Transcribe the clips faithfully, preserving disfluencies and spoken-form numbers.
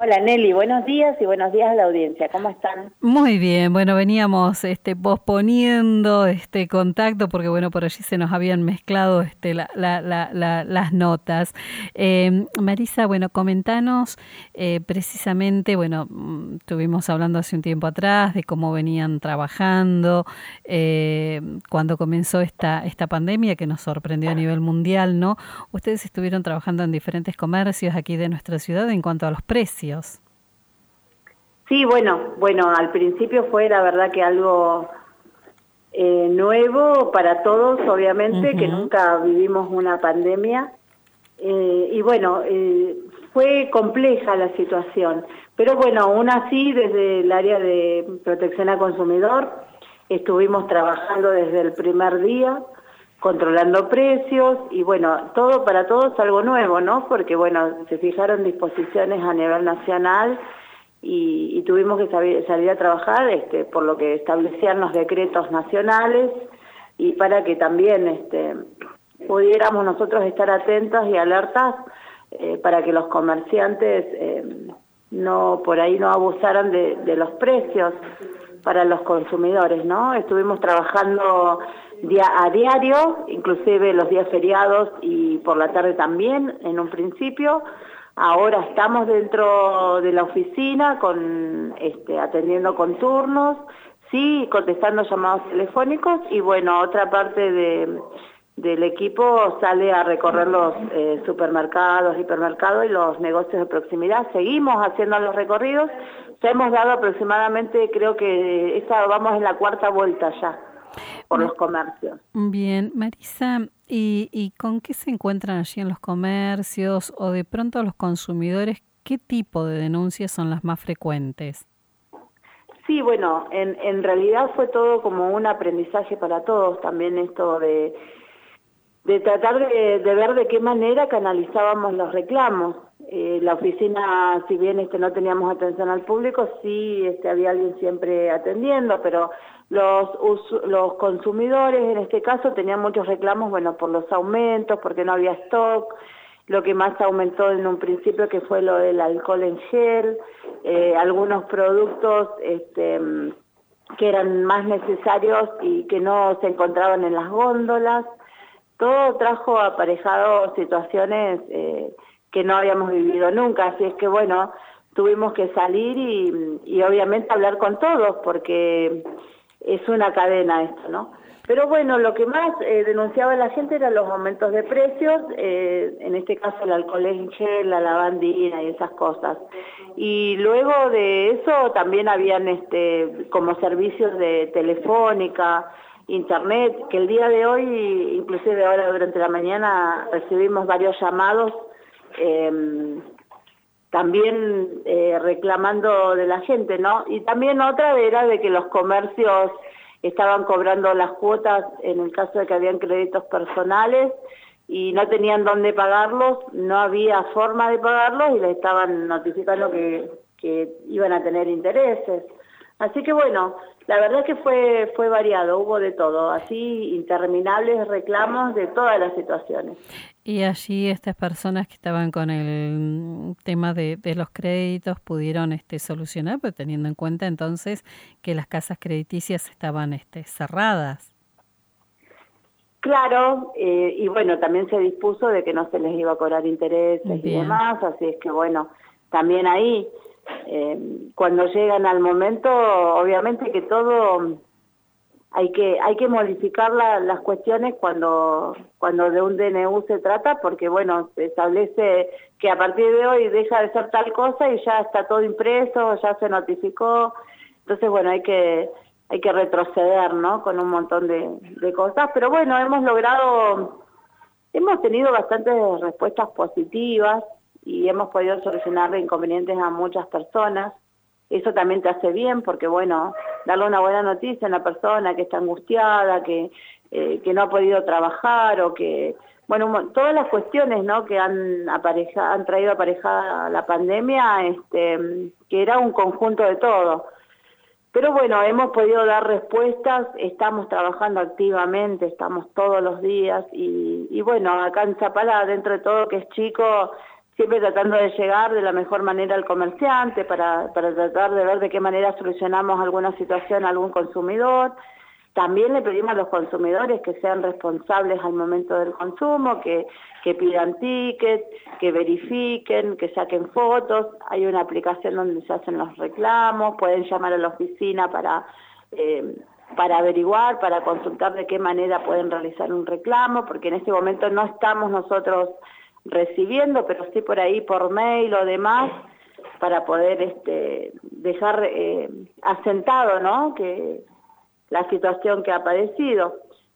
Hola Nelly, buenos días y buenos días a la audiencia, ¿cómo están? Muy bien, bueno, veníamos este, posponiendo este contacto porque bueno, por allí se nos habían mezclado este, la, la, la, la, las notas. Eh, Marisa, bueno, comentanos eh, precisamente, bueno, mm, estuvimos hablando hace un tiempo atrás de cómo venían trabajando eh, cuando comenzó esta, esta pandemia que nos sorprendió a nivel mundial, ¿no? Ustedes estuvieron trabajando en diferentes comercios aquí de nuestra ciudad en cuanto a los precios. Sí, bueno, bueno, al principio fue la verdad que algo eh, nuevo para todos, obviamente, que Uh-huh. nunca vivimos una pandemia. Eh, y bueno, eh, fue compleja la situación, pero bueno, aún así desde el área de protección al consumidor estuvimos trabajando desde el primer día, controlando precios y bueno, todo para todos algo nuevo, ¿no? Porque bueno, se fijaron disposiciones a nivel nacional y, y tuvimos que salir, salir a trabajar este, por lo que establecían los decretos nacionales y para que también este, pudiéramos nosotros estar atentos y alertas eh, para que los comerciantes eh, no por ahí no abusaran de, de los precios para los consumidores, ¿no? Estuvimos trabajando día a diario, inclusive los días feriados y por la tarde también, en un principio. Ahora estamos dentro de la oficina con este, atendiendo con turnos, sí, contestando llamados telefónicos y bueno, otra parte de, del equipo sale a recorrer los eh, supermercados, hipermercados y los negocios de proximidad. Seguimos haciendo los recorridos, ya hemos dado aproximadamente, creo que esta vamos en la cuarta vuelta ya por los comercios. Bien, Marisa, ¿y, y con qué se encuentran allí en los comercios o de pronto los consumidores? ¿Qué tipo de denuncias son las más frecuentes? Sí, bueno, en, en realidad fue todo como un aprendizaje para todos, también esto de, de tratar de, de ver de qué manera canalizábamos los reclamos. Eh, la oficina, si bien este, no teníamos atención al público, sí este, había alguien siempre atendiendo, pero los, us, los consumidores en este caso tenían muchos reclamos, bueno, por los aumentos, porque no había stock, lo que más aumentó en un principio que fue lo del alcohol en gel, eh, algunos productos este, que eran más necesarios y que no se encontraban en las góndolas. Todo trajo aparejado situaciones eh, que no habíamos vivido nunca, así es que bueno, tuvimos que salir y, y obviamente hablar con todos, porque es una cadena esto, ¿no? Pero bueno, lo que más eh, denunciaba la gente eran los aumentos de precios, eh, en este caso el alcohol en gel, la lavandina y esas cosas. Y luego de eso también habían este como servicios de telefónica, internet, que el día de hoy, inclusive ahora durante la mañana, recibimos varios llamados eh, también eh, reclamando de la gente, ¿no? Y también otra era de que los comercios estaban cobrando las cuotas en el caso de que habían créditos personales y no tenían dónde pagarlos, no había forma de pagarlos y les estaban notificando que, que iban a tener intereses. Así que bueno, la verdad es que fue fue variado, hubo de todo, así interminables reclamos de todas las situaciones. Y allí estas personas que estaban con el tema de, de los créditos pudieron este, solucionar, pero teniendo en cuenta entonces que las casas crediticias estaban este, cerradas. Claro, eh, y bueno, también se dispuso de que no se les iba a cobrar intereses y Bien. demás, así es que bueno, también ahí, eh, cuando llegan al momento, obviamente que todo hay que hay que modificar la, las cuestiones cuando cuando de un D N U se trata, porque bueno, se establece que a partir de hoy deja de ser tal cosa y ya está todo impreso, ya se notificó, entonces bueno, hay que hay que retroceder, ¿no? Con un montón de, de cosas, pero bueno, hemos logrado, hemos tenido bastantes respuestas positivas y hemos podido solucionar inconvenientes a muchas personas. Eso también te hace bien porque, bueno, darle una buena noticia a una persona que está angustiada, que, eh, que no ha podido trabajar o que, bueno, todas las cuestiones, ¿no?, que han, apareja, han traído aparejada la pandemia, este, que era un conjunto de todo. Pero bueno, hemos podido dar respuestas, estamos trabajando activamente, estamos todos los días y, y bueno, acá en Zapala, dentro de todo que es chico, siempre tratando de llegar de la mejor manera al comerciante para, para tratar de ver de qué manera solucionamos alguna situación a algún consumidor. También le pedimos a los consumidores que sean responsables al momento del consumo, que, que pidan tickets, que verifiquen, que saquen fotos. Hay una aplicación donde se hacen los reclamos, pueden llamar a la oficina para, eh, para averiguar, para consultar de qué manera pueden realizar un reclamo, porque en este momento no estamos nosotros recibiendo, pero sí por ahí por mail o demás, para poder este, dejar eh, asentado, ¿no?, que la situación que ha padecido.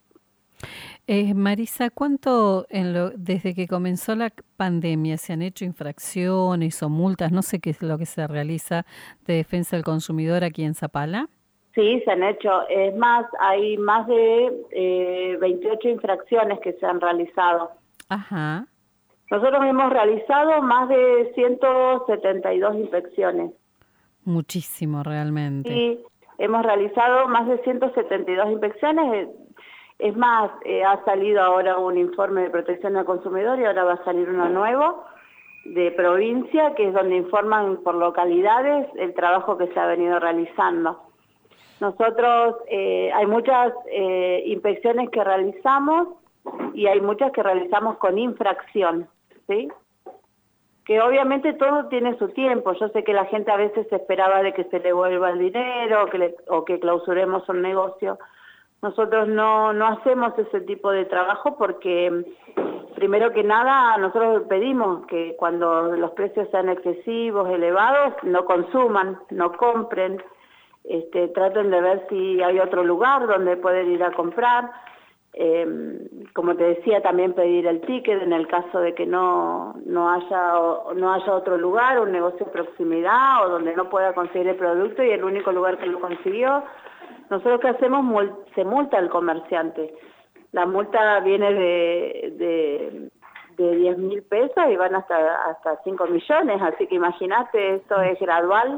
Eh, Marisa, ¿cuánto en lo, desde que comenzó la pandemia se han hecho infracciones o multas? No sé qué es lo que se realiza de defensa del consumidor aquí en Zapala. Sí, se han hecho. Es más, hay más de eh, veintiocho infracciones que se han realizado. Ajá. Nosotros hemos realizado más de ciento setenta y dos inspecciones. Muchísimo, realmente. Sí, hemos realizado más de ciento setenta y dos inspecciones. Es más, eh, ha salido ahora un informe de protección al consumidor y ahora va a salir uno nuevo de provincia, que es donde informan por localidades el trabajo que se ha venido realizando. Nosotros, eh, hay muchas eh, inspecciones que realizamos y hay muchas que realizamos con infracción, ¿sí? Que obviamente todo tiene su tiempo. Yo sé que la gente a veces esperaba de que se le devuelva el dinero que le, o que clausuremos un negocio. Nosotros no, no hacemos ese tipo de trabajo porque, primero que nada, nosotros pedimos que cuando los precios sean excesivos, elevados, no consuman, no compren, este, traten de ver si hay otro lugar donde poder ir a comprar. Eh, como te decía, también pedir el ticket en el caso de que no, no haya no haya otro lugar, un negocio de proximidad o donde no pueda conseguir el producto y el único lugar que lo consiguió. Nosotros que hacemos, se multa al comerciante. La multa viene de, de, de diez mil pesos y van hasta, hasta cinco millones, así que imagínate, esto es gradual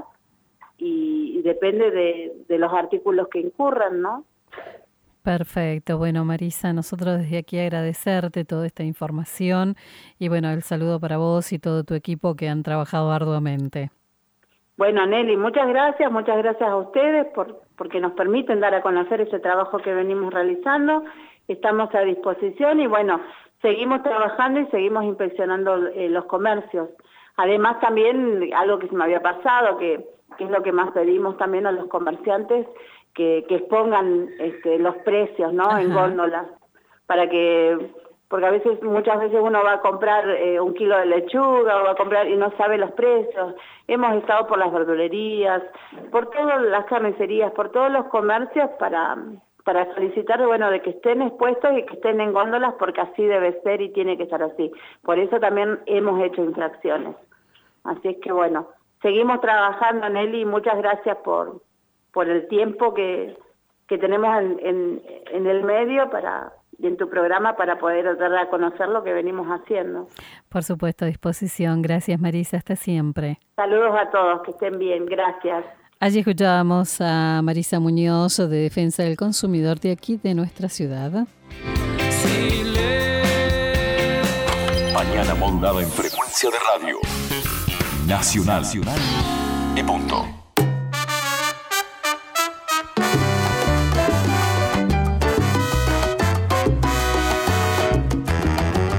y, y depende de, de los artículos que incurran, ¿no? Perfecto. Bueno, Marisa, nosotros desde aquí agradecerte toda esta información y bueno, el saludo para vos y todo tu equipo que han trabajado arduamente. Bueno, Nelly, muchas gracias, muchas gracias a ustedes por porque nos permiten dar a conocer ese trabajo que venimos realizando. Estamos a disposición y bueno, seguimos trabajando y seguimos inspeccionando eh, los comercios. Además también algo que se me había pasado, que, que es lo que más pedimos también a los comerciantes, que, que expongan este, los precios, ¿no? Ajá. En góndolas, para que, porque a veces, muchas veces uno va a comprar eh, un kilo de lechuga o va a comprar y no sabe los precios. Hemos estado por las verdulerías, por todas las carnicerías, por todos los comercios para, para solicitar, bueno, de que estén expuestos y que estén en góndolas porque así debe ser y tiene que estar así. Por eso también hemos hecho infracciones. Así es que bueno, seguimos trabajando, Nelly, y muchas gracias por, por el tiempo que, que tenemos en, en, en el medio para... y en tu programa para poder dar a conocer lo que venimos haciendo. Por supuesto, a disposición. Gracias, Marisa, hasta siempre. Saludos a todos, que estén bien, gracias. Allí escuchábamos a Marisa Muñoz de Defensa del Consumidor de aquí, de nuestra ciudad. Mañana Mondada en frecuencia de radio. Nacional. Nacional. Y punto.